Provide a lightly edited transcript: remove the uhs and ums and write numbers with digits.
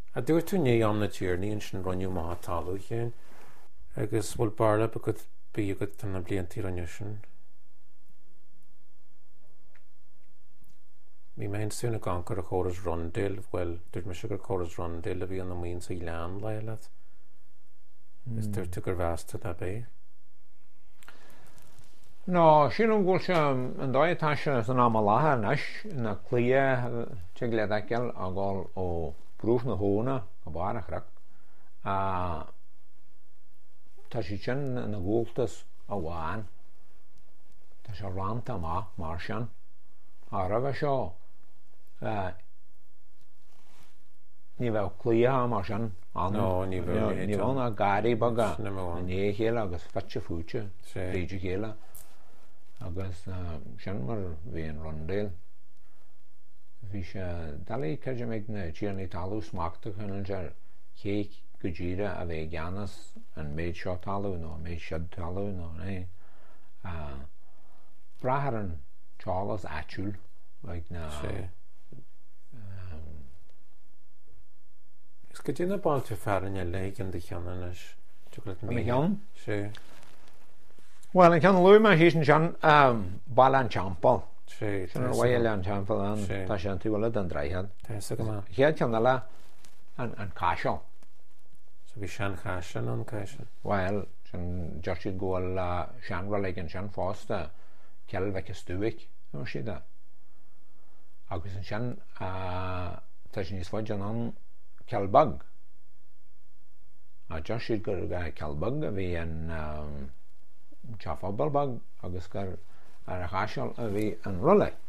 A dúir tú ní an na tíirníonn sin runniú má talú chéin agus bhfuil barla go bí go tanna bliantí runne sin. Bhí mé súna gancar a choras rundéil bhfuil dúirt me sigur choras rundéil a bhí an na míon sa lean leile. Is dúirt tú gur bheasta a bé? No, sin an bhfuil se an dóidtá se san am láthair neis na clia te gléadaiceil a gáil ó brúf na hóna go bharachreach a tá si sin na ghúltas a bháin tá se ranta amach mar sin a rabh seo ní bheith clia mar sin ní bheith na garí baga ní chéile agus feitte fúte réidir chéile agus sin mar bhí an rundéil bhí se dalí ceidir méid na tíarnaí talú smaachta chunan se chéic go ddíire a bheith geanas an méid seo talú nó méid siad talú nó brathar an teálas atúil na Is go dtína báilte fearanne le an de cheanna chean? sé. Well, an cean luime hí sin bail an teampáil sé sin bhile an teampáil an tá sé an túile an dreithad. Chéad ceanna le an caiisiil. So bhí sean caiisian an caiisian? Well, sin deir siad ggóil seanhil ag an sean fásta ceall bheith stúic nó siad agus an sean tá sin níos fáid an ceallbag a deir siad gur ceallbag a bhí an teafabalbag agus gur ar a caiisiil a bhí an rulaigh